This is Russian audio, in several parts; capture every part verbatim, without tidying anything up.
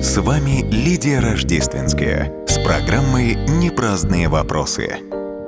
С вами Лидия Рождественская с программой «Непраздные вопросы».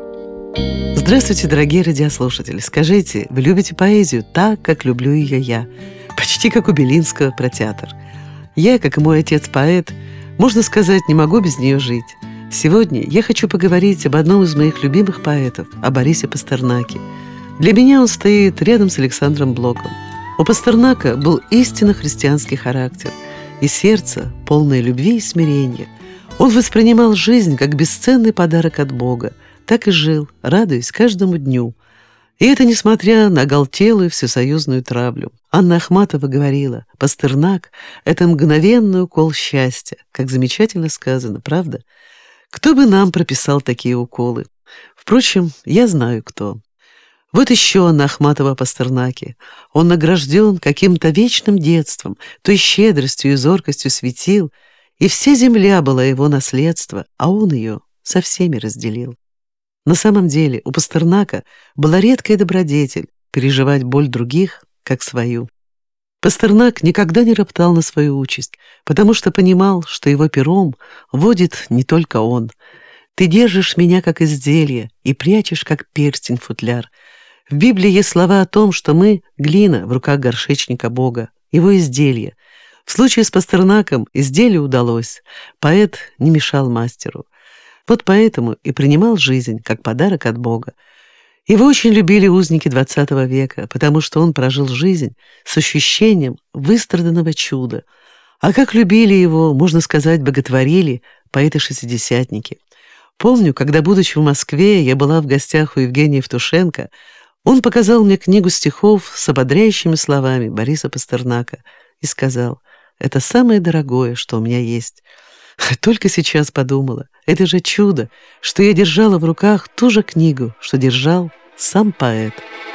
Здравствуйте, дорогие радиослушатели. Скажите, вы любите поэзию так, как люблю ее я? Почти как у Белинского про театр. Я, как и мой отец поэт, можно сказать, не могу без нее жить. Сегодня я хочу поговорить об одном из моих любимых поэтов, о Борисе Пастернаке. Для меня он стоит рядом с Александром Блоком. У Пастернака был истинно христианский характер и сердце, полное любви и смирения. Он воспринимал жизнь как бесценный подарок от Бога, так и жил, радуясь каждому дню. И это несмотря на оголтелую всесоюзную травлю. Анна Ахматова говорила: «Пастернак — это мгновенный укол счастья». Как замечательно сказано, правда? Кто бы нам прописал такие уколы? Впрочем, я знаю, кто. Вот еще Анна Ахматова о Пастернаке. Он награжден каким-то вечным детством, той щедростью и зоркостью светил, и вся земля была его наследство, а он ее со всеми разделил. На самом деле у Пастернака была редкая добродетель — переживать боль других, как свою. Пастернак никогда не роптал на свою участь, потому что понимал, что его пером водит не только он. «Ты держишь меня, как изделие, и прячешь, как перстень, футляр». В Библии есть слова о том, что мы — глина в руках горшечника Бога, его изделие. В случае с Пастернаком изделие удалось, поэт не мешал мастеру. Вот поэтому и принимал жизнь как подарок от Бога. Его очень любили узники двадцатого века, потому что он прожил жизнь с ощущением выстраданного чуда. А как любили его, можно сказать, боготворили поэты-шестидесятники. Помню, когда, будучи в Москве, я была в гостях у Евгения Евтушенко, он показал мне книгу стихов с ободряющими словами Бориса Пастернака и сказал: «Это самое дорогое, что у меня есть». Только сейчас подумала, это же чудо, что я держала в руках ту же книгу, что держал сам поэт.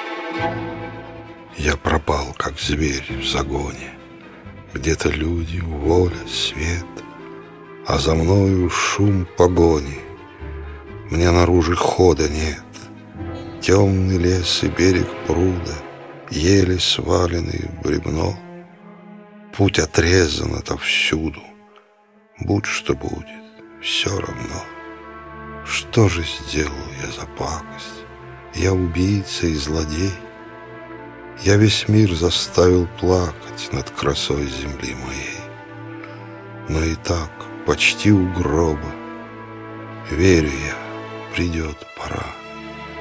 Я пропал, как зверь в загоне. Где-то люди, воля, свет, а за мною шум погони. Мне наружу хода нет. Темный лес и берег пруда, еле сваленный в бревно. Путь отрезан отовсюду. Будь что будет, все равно. Что же сделал я за пакость? Я убийца и злодей. Я весь мир заставил плакать над красой земли моей. Но и так, почти у гроба, верю я, придет пора.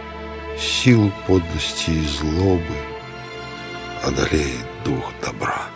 Силу подлости и злобы одолеет дух добра.